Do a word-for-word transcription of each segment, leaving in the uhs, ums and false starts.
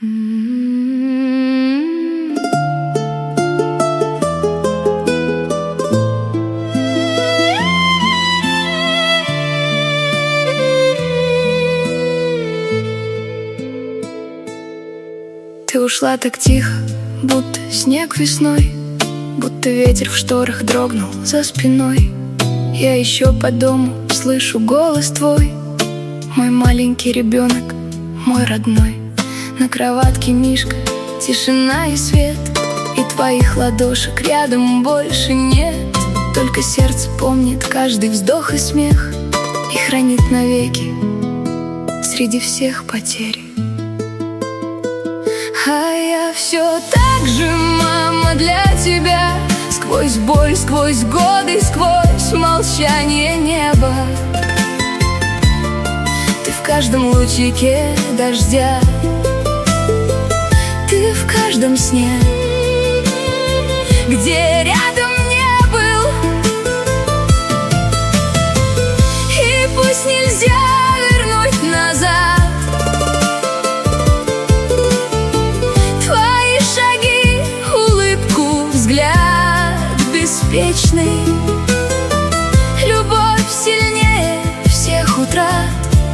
Ты ушла так тихо, будто снег весной, будто ветер в шторах дрогнул за спиной. Я еще по дому слышу голос твой, мой маленький ребенок, мой родной. На кроватке мишка, тишина и свет, и твоих ладошек рядом больше нет. Только сердце помнит каждый вздох и смех и хранит навеки среди всех потерь. А я все так же, мама, для тебя, сквозь боль, сквозь годы, сквозь молчание неба. Ты в каждом лучике дождя, ты в каждом сне, где рядом не был. И пусть нельзя вернуть назад твои шаги, улыбку, взгляд беспечный. Любовь сильнее всех утрат,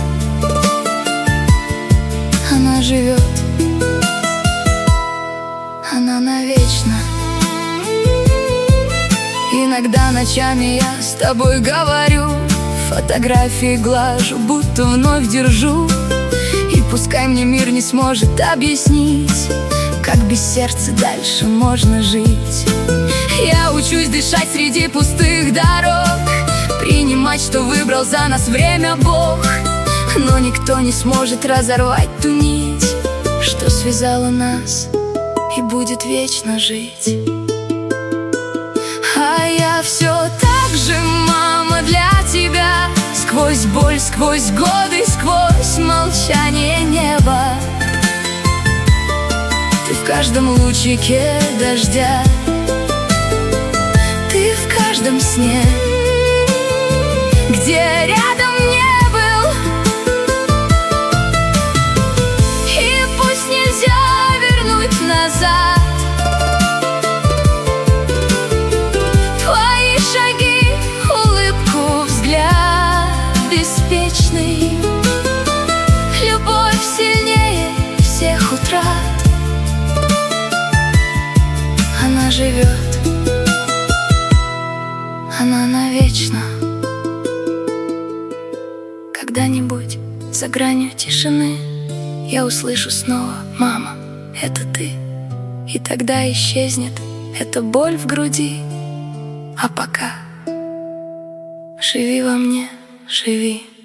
она живет, она навечно. Иногда ночами я с тобой говорю, фотографии глажу, будто вновь держу. И пускай мне мир не сможет объяснить, как без сердца дальше можно жить. Я учусь дышать среди пустых дорог, принимать, что выбрал за нас время Бог. Но никто не сможет разорвать ту нить, что связала нас и будет вечно жить. А я все так же, мама, для тебя, сквозь боль, сквозь годы, сквозь молчание неба. Ты в каждом лучике дождя, ты в каждом сне, где рядом не был. И пусть нельзя вернуть назад твои шаги, улыбку, взгляд беспечный. Любовь сильнее всех утрат, она живет, она навечно. Когда-нибудь за гранью тишины я услышу снова: мама, это ты. И тогда исчезнет эта боль в груди. А пока живи во мне, живи.